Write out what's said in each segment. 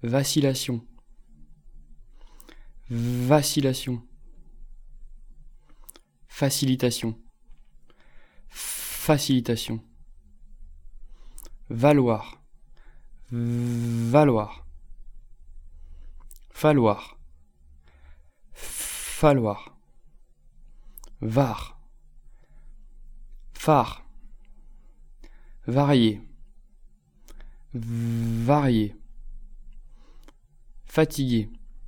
vacillation, vacillation, facilitation, facilitation, valoir, valoir, falloir, falloir, var, phare, varier, varier, fatigué,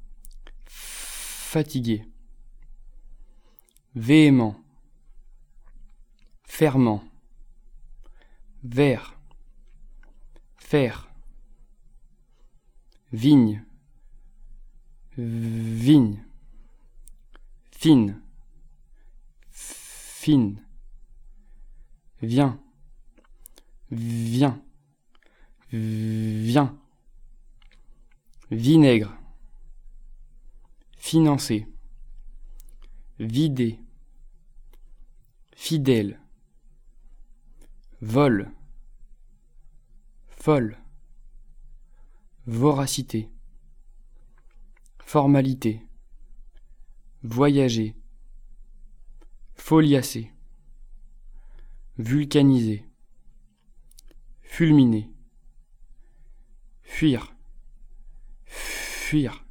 fatigué, véhément, ferment, vert, faire, vigne, vigne, fine, fine, viens, viens, viens, vinaigre, financer, vider, fidèle, vol, folle, voracité, formalité, voyager, foliacer, vulcaniser, fulminer, fuir, fuir,